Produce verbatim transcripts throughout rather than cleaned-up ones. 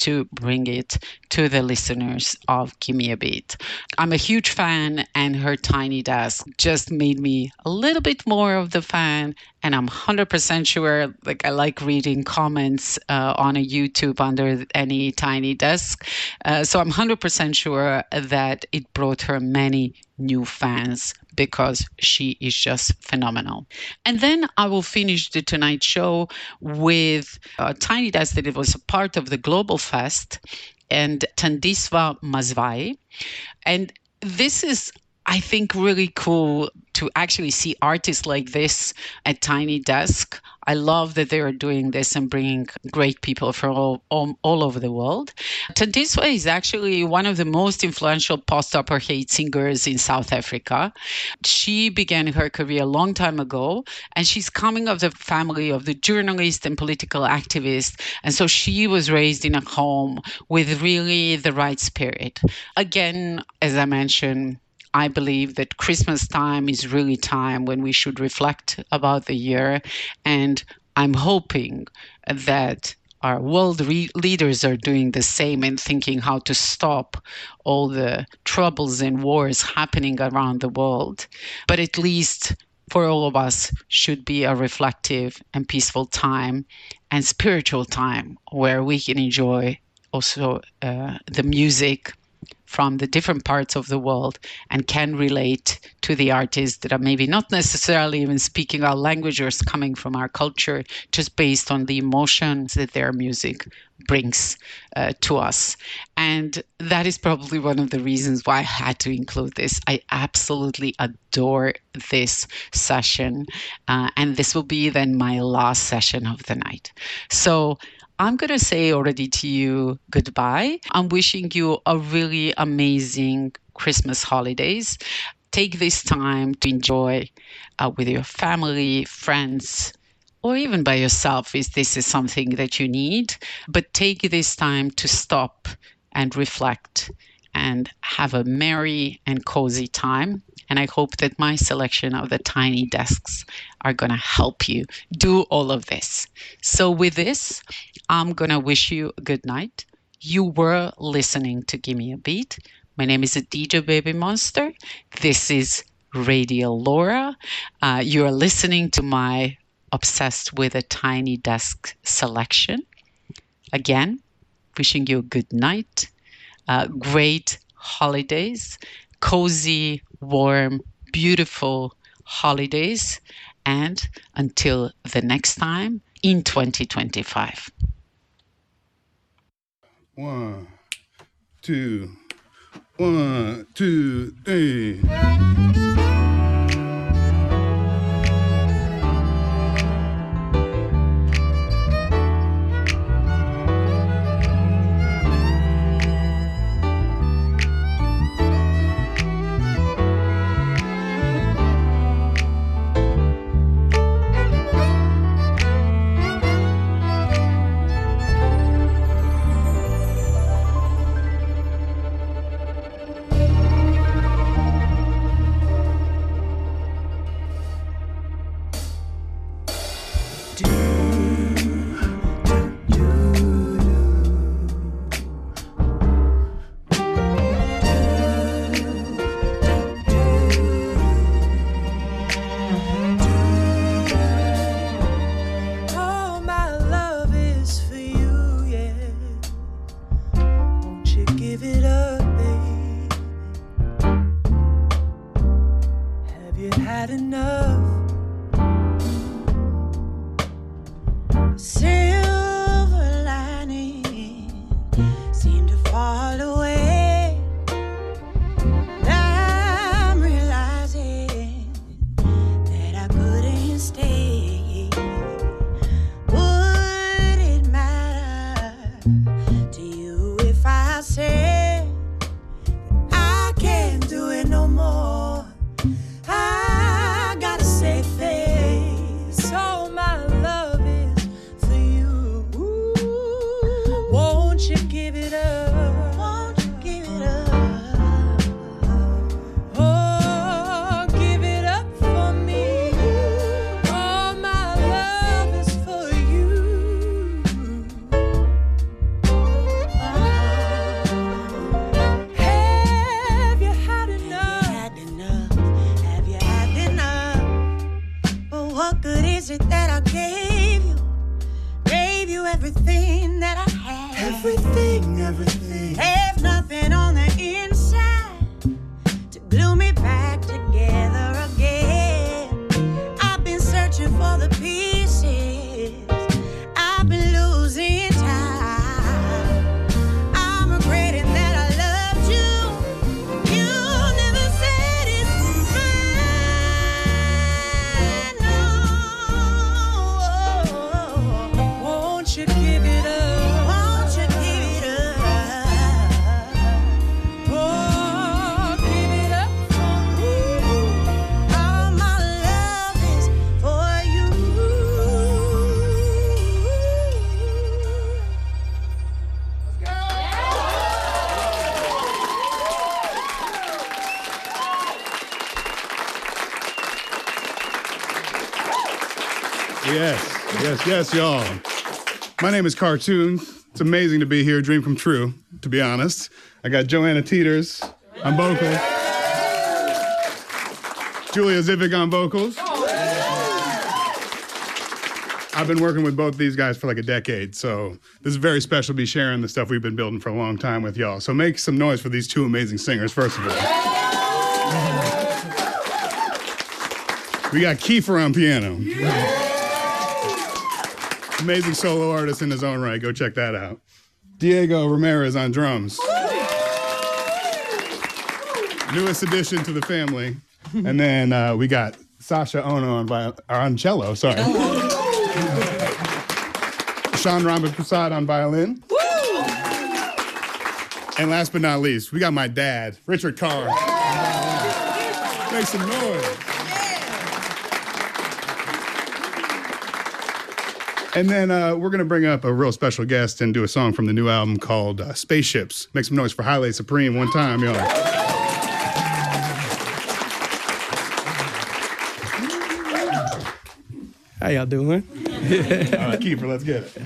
to bring it to the listeners of Give Me a Beat. I'm a huge fan, and her Tiny Desk just made me a little bit more of the fan. And I'm one hundred percent sure, like I like reading comments uh, on a YouTube under any Tiny Desk. Uh, so I'm one hundred percent sure that it brought her many new fans because she is just phenomenal. And then I will finish the Tonight Show with a Tiny Desk that it was a part of the Global Fest and Tandiswa Mazvai. And this is, I think, really cool to actually see artists like this at Tiny Desk. I love that they are doing this and bringing great people from all, all, all over the world. Tandiswa is actually one of the most influential post-apartheid singers in South Africa. She began her career a long time ago, and she's coming of the family of the journalist and political activist. And so she was raised in a home with really the right spirit. Again, as I mentioned, I believe that Christmas time is really time when we should reflect about the year. And I'm hoping that our world re- leaders are doing the same and thinking how to stop all the troubles and wars happening around the world. But at least for all of us should be a reflective and peaceful time and spiritual time where we can enjoy also uh, the music from the different parts of the world and can relate to the artists that are maybe not necessarily even speaking our language or coming from our culture, just based on the emotions that their music brings uh, to us. And that is probably one of the reasons why I had to include this. I absolutely adore this session. Uh, and this will be then my last session of the night. So I'm going to say already to you goodbye. I'm wishing you a really amazing Christmas holidays. Take this time to enjoy uh, with your family, friends, or even by yourself if this is something that you need. But take this time to stop and reflect and have a merry and cozy time. And I hope that my selection of the Tiny Desks are going to help you do all of this. So with this, I'm going to wish you a good night. You were listening to Give Me a Beat. My name is D J Baby Monster. This is Radio Laura. Uh, you are listening to my Obsessed with a Tiny Desk selection. Again, wishing you a good night, uh, great holidays, cozy, warm, beautiful holidays, and until the next time in twenty twenty-five. One, two, one, two, three. everything, everything. Have nothing on the inside to glue me back together again. I've been searching for the pieces. I've been losing time. I'm regretting that I loved you. You never said it's fine. No. Won't you give it up? Won't you give it up? Oh, give it up for me. All my love is for you. Yes, yes, yes, y'all. My name is Cartoon. It's amazing to be here. Dream come true, to be honest. I got Joanna Teeters on vocals. Julia Zivic on vocals. I've been working with both these guys for like a decade, so this is very special to be sharing the stuff we've been building for a long time with y'all. So make some noise for these two amazing singers, first of all. We got Kiefer on piano. Amazing solo artist in his own right. Go check that out. Diego Ramirez on drums. Newest addition to the family. And then uh, we got Sasha Ono on, viol- or on cello, sorry. Sean Ramaprasad on violin. And last but not least, we got my dad, Richard Carr. Make some noise. And then uh, we're going to bring up a real special guest and do a song from the new album called uh, Spaceships. Make some noise for Haile Supreme one time, y'all. How y'all doing? All right, Kiefer, let's get it.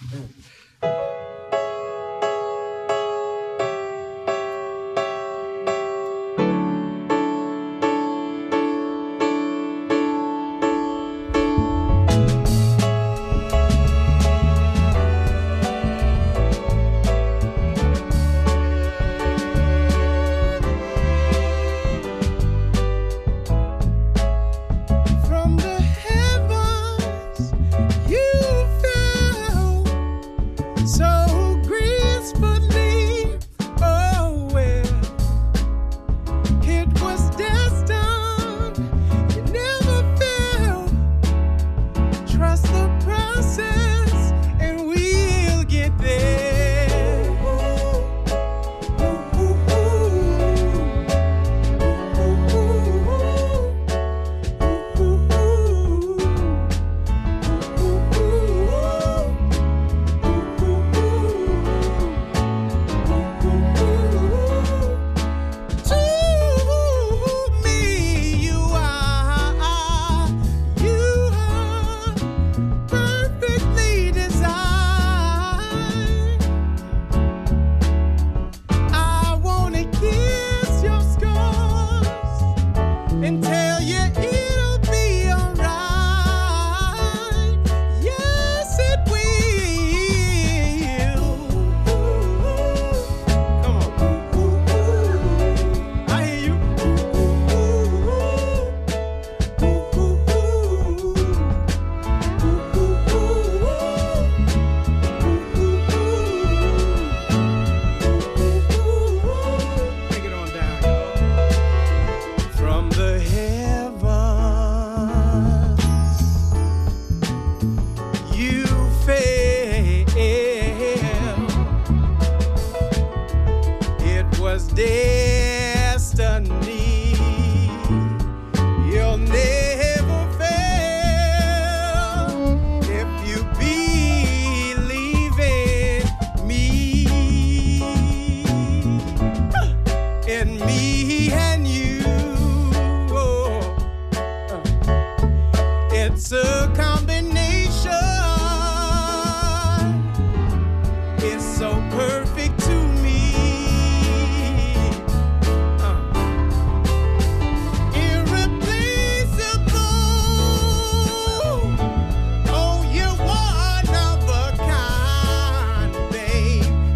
From the heavens, you fell so gracefully. Oh, well, it was destined. You never fail. Trust the process, and we'll get there. Ooh, ooh, ooh, ooh, ooh, ooh. To me, you are, you are perfectly designed. I wanna kiss your scars and tell you it'll be alright. Yes, it will. Come on. I hear you. Take it on down, y'all. From the heavens, you fell. It was destiny. You'll never fail if you believe in me. In me and you. Oh. It's a combination. It's so perfect to me. Uh. Irreplaceable. Oh, you're one of a kind, babe.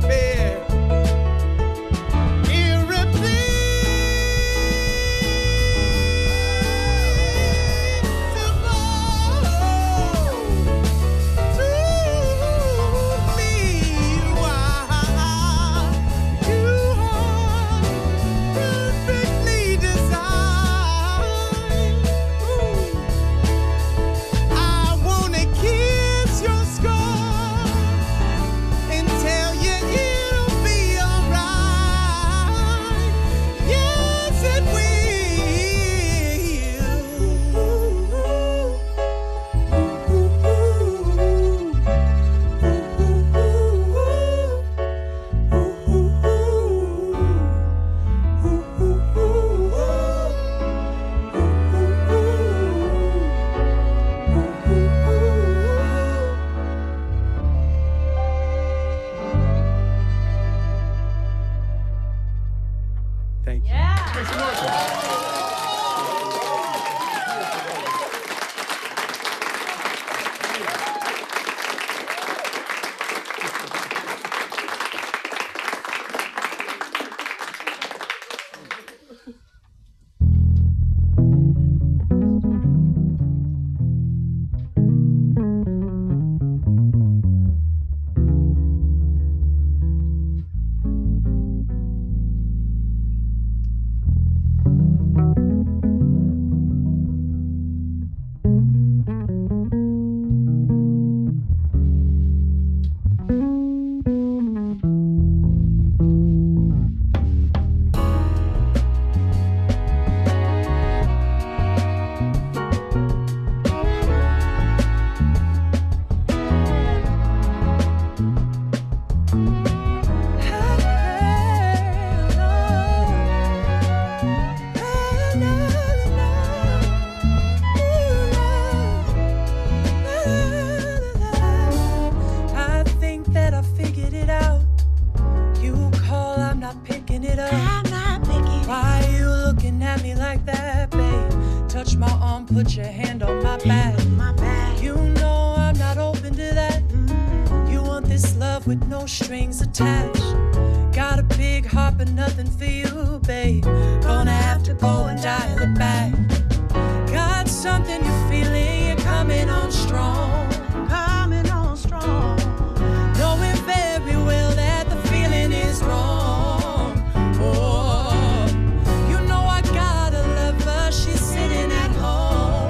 put your hand on my back. My back. You know I'm not open to that. Mm-hmm. You want this love with no strings attached. Got a big heart but nothing for you, babe. Gonna have to go and dial it back. Got something you're feeling, you're coming on strong. Coming on strong. Knowing very well that the feeling is wrong. Oh, you know I gotta love her, she's sitting at home.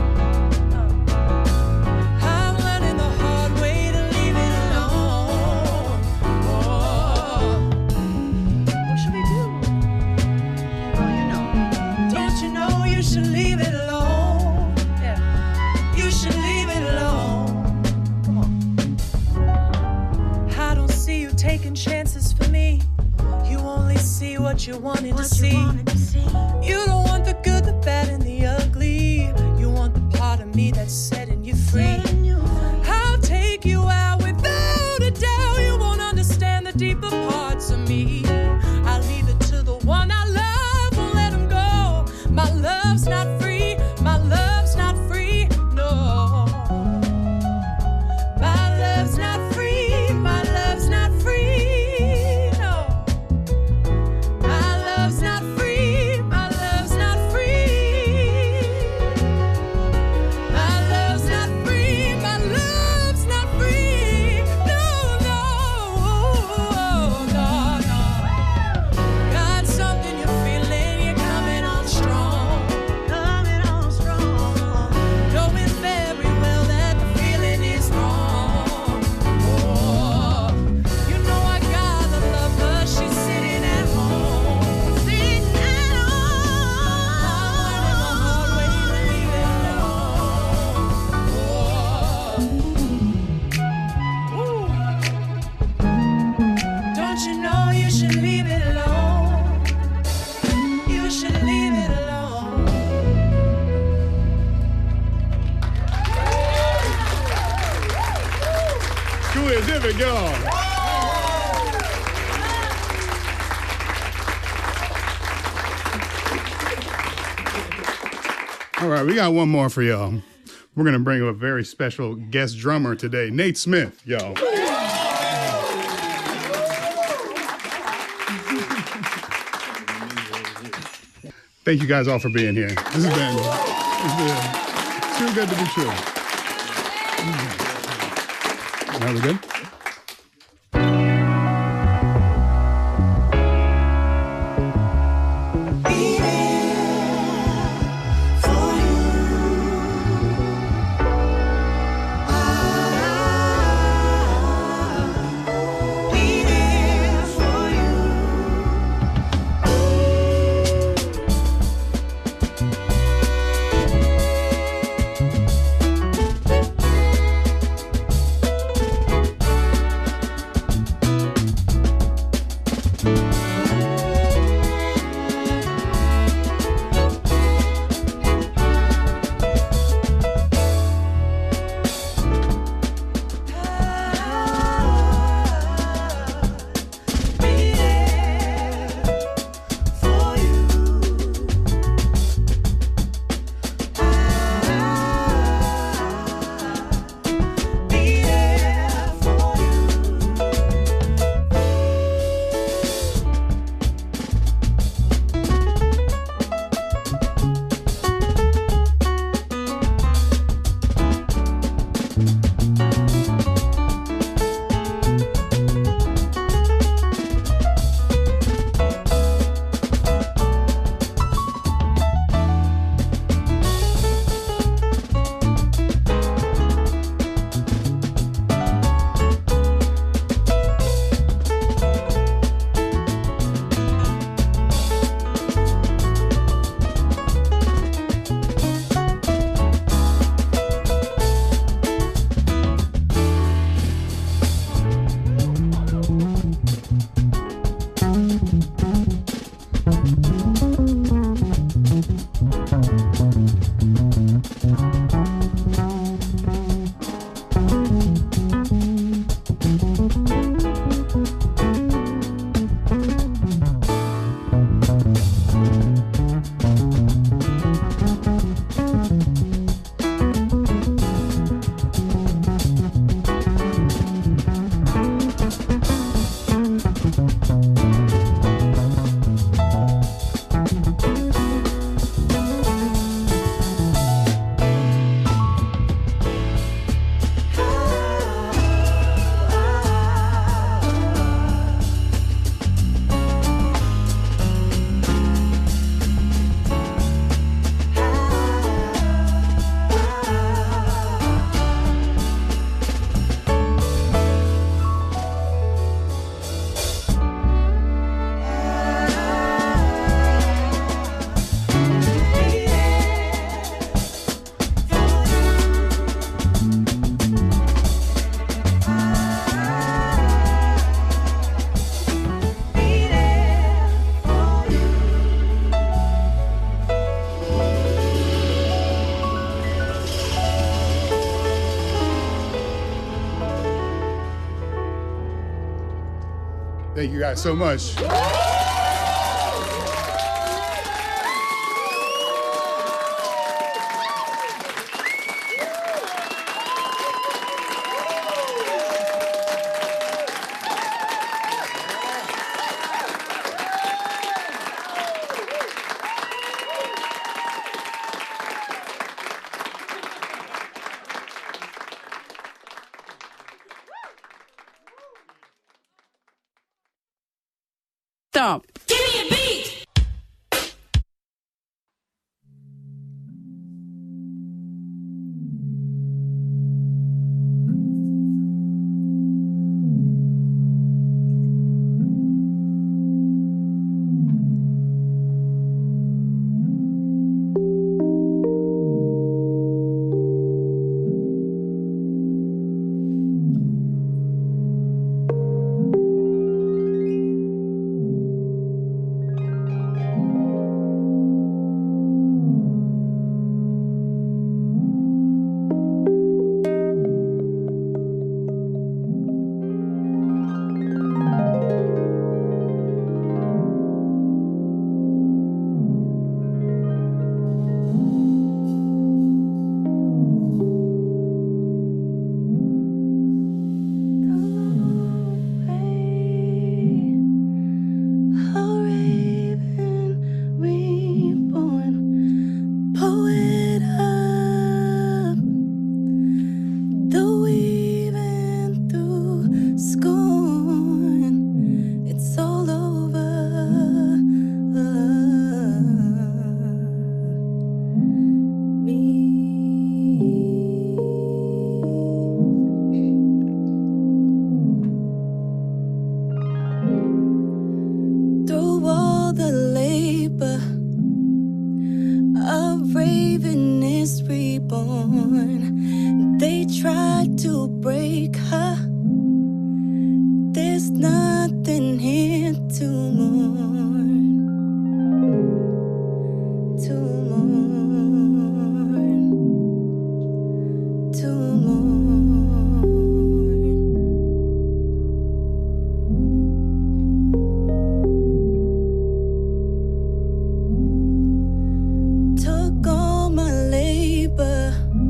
I'm learning the hard way to leave it alone. Oh, what should we do? Oh, you know. Don't you know you should leave it alone? Yeah, you should leave it alone. Come on. I don't see you taking chances for me. You only see what you wanted to see. You don't want the good, the bad, and the ugly. You want the part of me that's setting you free. I'll take you out without a doubt. You won't understand the deeper parts of me. I'll leave it to the one I love. Won't let him go. My love's not free. My love's not free. No. My love's not free. My love's not free. No. My love's not free. My love's not free. My love's not free. My love's not free. No, no, no, no. Got something you're feeling, you're coming on strong. Coming on strong. Knowing very well that the feeling is wrong. Oh, you know I gotta love her, she's sitting at home. Sitting at home. I'm learning the hard way to leave it alone. Oh. Don't you know you should leave it alone? You should leave it alone. Cool as if it go. All right, we got one more for y'all. We're gonna bring a very special guest drummer today, Nate Smith, y'all. Thank you guys all for being here. This has been, it's been too good to be true. Are we good? Be Thank you guys so much. Stop. Give me a beat. Reborn. They tried to break her. There's nothing here to mourn, to mourn, to mourn. Took all my labor.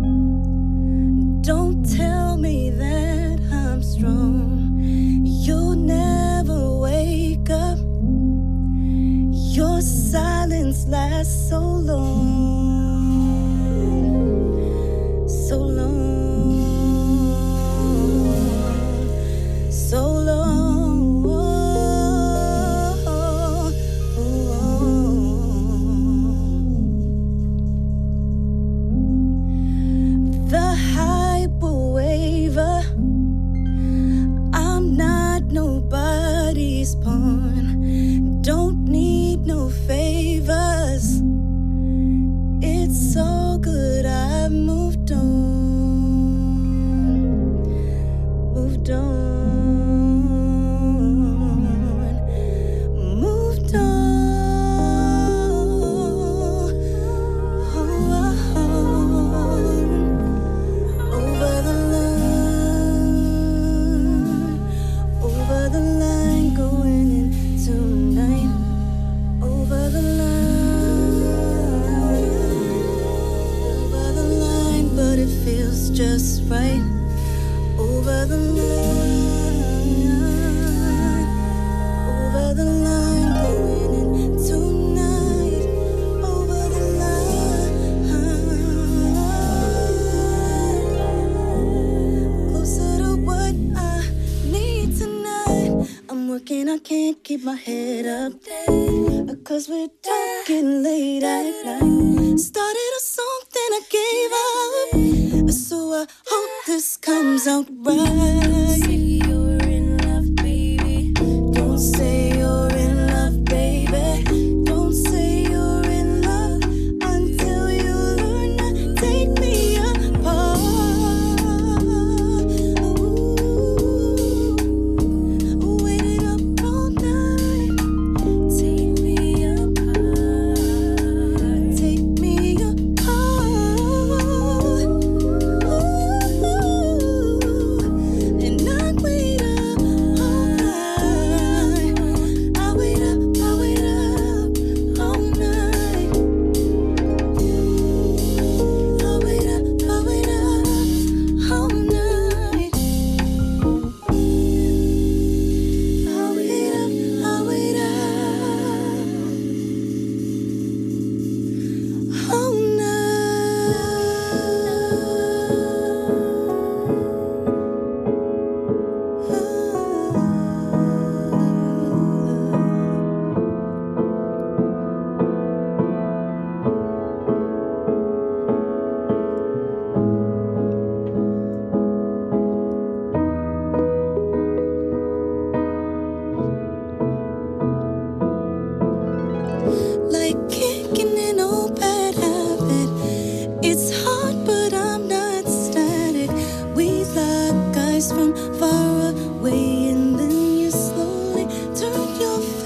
Don't tell me that I'm strong. You'll never wake up. Your silence lasts so long, so long, so long. The hyper waver. I'm not nobody's pawn. Don't need no favors. It's all good. I moved on, moved on, moved on. Over the line, over the line, going in tonight. Over the line, over the line, but it feels just right. Over the line, over the line, going in tonight. Over the line, closer to what I need tonight. I'm working, I can't keep my head up. Cause we're talking late at night. Started a song, then I gave up. So I hope this comes out right. Say you're in love, baby. Don't say you're in love, baby. Don't say you're in love until you learn to take me apart. Ooh, waited up all night. Take me apart. Take me apart. Ooh, and I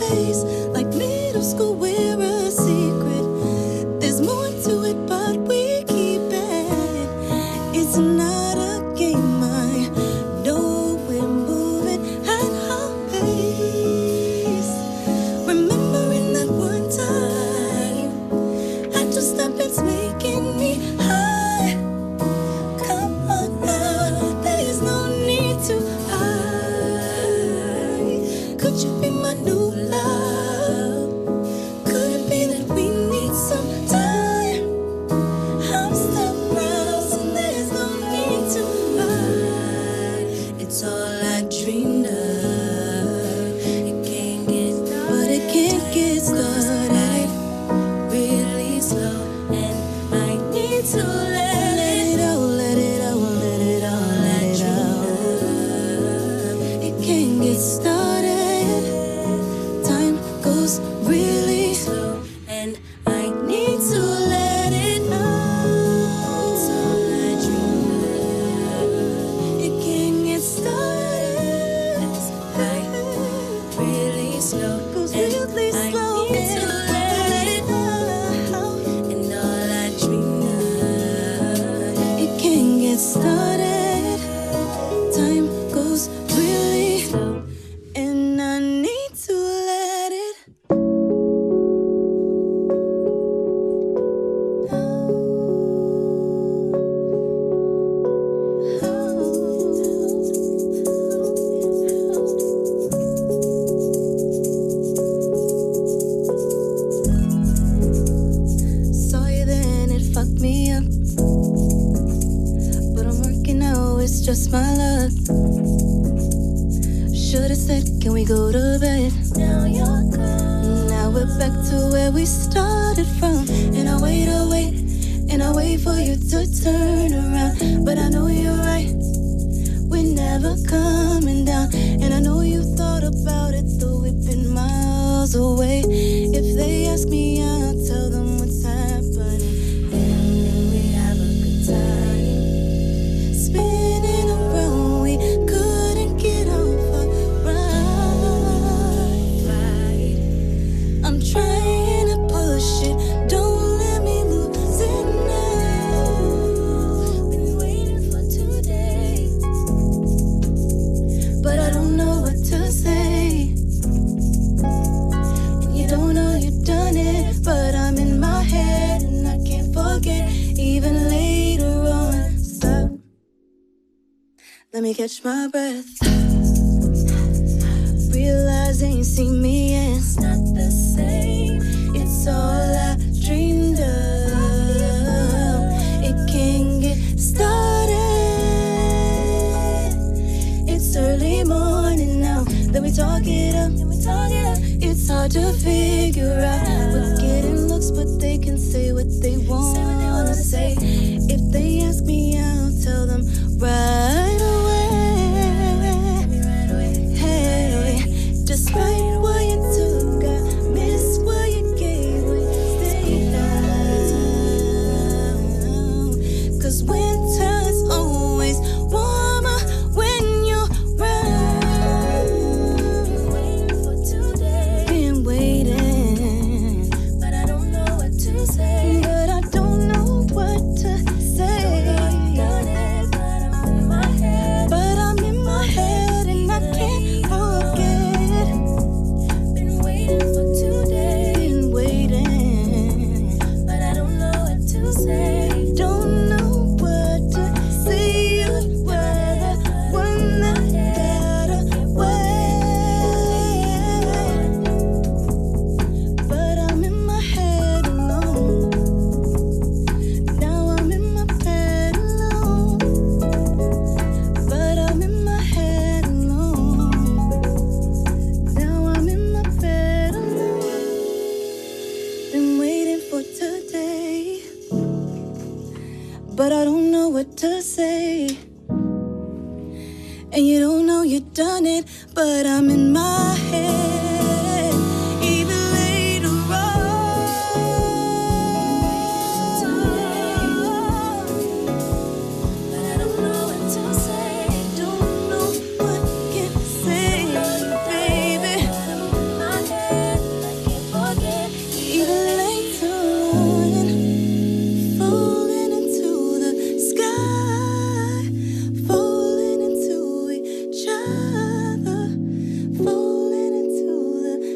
days, like middle school, we're a secret. There's more to it, but we keep it. It's not a game, I know we're moving at our pace. Remembering that one time, had to stop, it's making me high. Come on now, there's no need to hide. Could you be my new love? Could it be that we need some time? I'm still browsing, there's no need to hide. It's all I dreamed of. It can't get started, but it can't get started really slow, and I need to let it out, let it out, let it out, let it out. It can't get started. Time goes really slow, and I need to let it out. It's all I dream of. It can't get started. Like really slow, goes really slow. I need to let it out. And all I dream of. It can't get started. Time goes really slow, and I need to let it Saw you then, it fucked me up. But I'm working now, it's just my luck. Should've said, can we go to bed? Now you're gone. Now we're back to where we started from. And I wait, I wait, and I wait for you to turn around. But I know you're right, we're never coming down. And I know you thought about it, though we've been miles away. If they ask me, I'll tell them what's happening. And we have a good time. Spinning around, we couldn't get over right. I'm trying to push it, don't let me lose it now. Been waiting for today, but I don't know what to say. And you don't know you've done it, but I'm in my head and I can't forget. Even later on, stop. Let me catch my breath. Realize they ain't seen me and it's not the same. It's all I dreamed of. It can't get started. It's early morning now. Then we talk it up. Then we talk it up. It's hard to figure out. We're getting looks, but they can say what they want. Say what they wanna say. If they ask me, I'll tell them right away. Hey, despite what you took, I miss what you gave when you stayed down. 'Cause winter's always warmer when you're round. Waiting for today, been waiting, but I don't know what to say. But I don't know what to say. Done it, but I'm in my head. But I'm in my head and I can't forget. Been waiting for today, been waiting, but I don't know what to say. Don't know what to say. You're the one that got away. But I'm in my head alone. Now I'm in my bed alone. But I'm in my head alone. Now I'm in my bed alone. Been waiting for today, but I don't know what to say. And you don't know you've done it, but I'm in my head.